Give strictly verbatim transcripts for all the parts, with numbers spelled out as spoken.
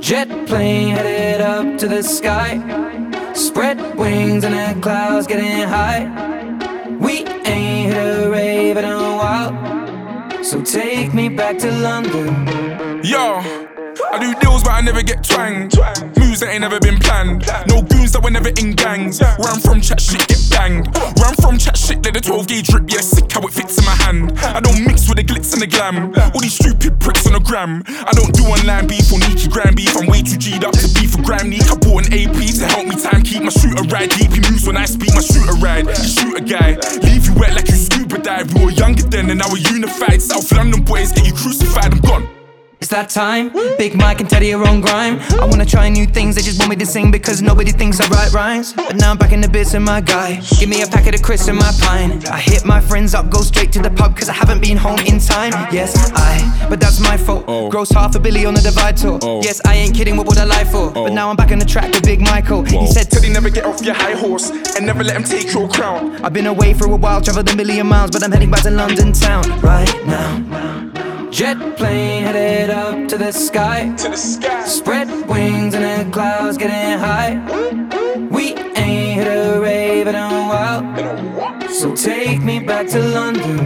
Jet plane headed up to the sky. Spread wings and the clouds getting high. We ain't hit a rave in a while, so take me back to London. Yo, I do deals but I never get twanged. Moves that ain't never been planned. No goons that were never in gangs. Where I'm from, chat shit get banged. Where I'm from, chat shit, let the twelve gauge drip. Yeah, sick how it fits in my hand. I don't mix with the glitz and the glam. All these stupid pricks on the gram. I don't do online beef or Nikki gram beef. I'm way too G'd up to beef for gram Neek. I bought an A P to help me time keep my shooter ride deep. He moves when I speak, my shooter ride. He shoot a guy, leave you wet like you scuba dive. We were younger then and now we're unified. South London boys get you crucified, I'm gone. It's that time, Big Mike and Teddy are on grime. I wanna try new things, they just want me to sing because nobody thinks I write rhymes. But now I'm back in the bits and my guy, give me a packet of crisps and my pine. I hit my friends up, go straight to the pub cause I haven't been home in time. Yes, I, but that's my fault. Oh. Gross half a billy on the Divide tour. Oh. Yes, I ain't kidding, what would I lie for? Oh. But now I'm back on the track with Big Michael. Whoa. He said, Teddy, never get off your high horse and never let him take your crown. I've been away for a while, traveled a million miles, but I'm heading back to London town right now. Jet plane headed up to the sky. To the sky. Spread wings and the clouds getting high. We ain't hit a rave in a while, so take me back to London.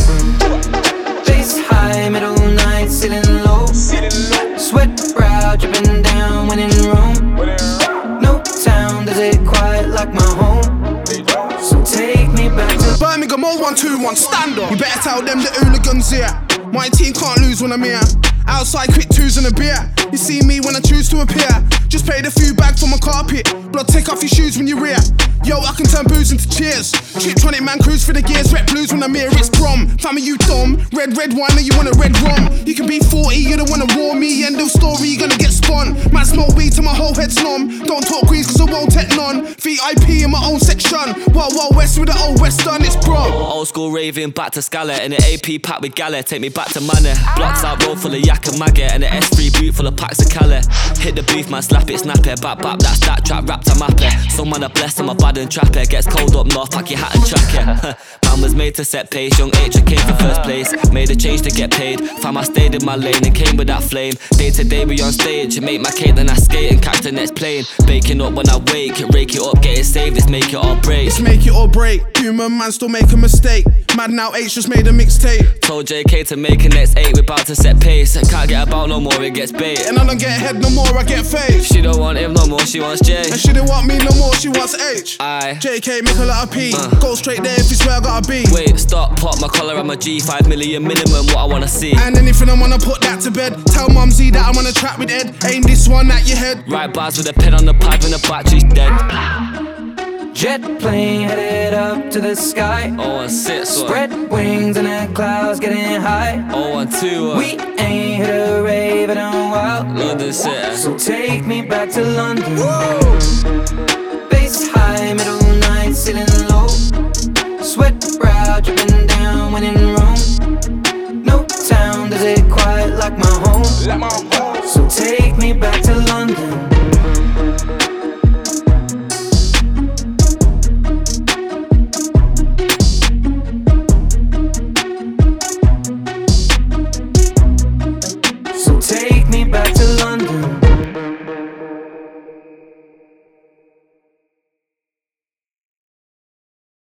Bass high, middle night, ceiling low. Sweat brow dripping down when in Rome. No town does it quite like my home, so take me back to Birmingham oh one two one, stand up. You better tell them the hooligans here. My team can't lose when I'm here. Outside quick twos and a beer. You see me when I choose to appear. Just paid a few bags for my carpet. Blood, take off your shoes when you're rear. Yo, I can turn booze into cheers. Chiptronic man cruise for the gears. Rep blues when I'm here, it's prom. Fam, are you dumb? Red, red wine or you want a red rum? You can be forty, you don't wanna war me. End of story, you gonna get spun. Man smoke weed till my whole head's numb. Don't talk greens cause I won't take none. V I P in my own section. Wild, wild west with the old western, it's prom. Old school raving back to Scala. In the A P pack with Gala, take me back to Manor. Blocks out road full of yak and maggot. And the S three boot full of packs of Cali. Hit the booth, man, slap it, snap it. Back, back, that's that trap, wrapped a map it. Some man are blessed, I'm a bad and trap it. Gets cold up north, pack your hat and track it. Man was made to set pace, young H came for first place. Made a change to get paid. Fam, I stayed in my lane and came with that flame. Day to day we on stage, make my cake then I skate and catch the next plane. Baking up when I wake, rake it up, get it saved, let's make it all break. Let's make it or break. Human man still make a mistake. Mad now H just made a mixtape. Told J K to make a next eight, we're about to set pace. Can't get about no more, it gets bait. And I don't get head no more, I get face. She don't want him no more, she wants J. And she don't want me no more, she wants H. Aye. J K make a lot of P. Uh. Go straight there if it's where I gotta be. Wait, stop, pop my collar and my G. Five million minimum, what I wanna see. And anything I wanna put that to bed. Tell Mumsy that I'm on a track with Ed. Aim this one at your head. Right bars with a pen on the pad when the battery's dead. Jet plane headed up to the sky. Oh one six, Spread wings and the clouds getting high. Oh one two, uh. We ain't hit a rave in a while, London City. so take me back to London. Bass high, middle night, ceiling low. Sweat brow dripping down when in Rome. No town does it quite like my home, Let my home. so take me back to London.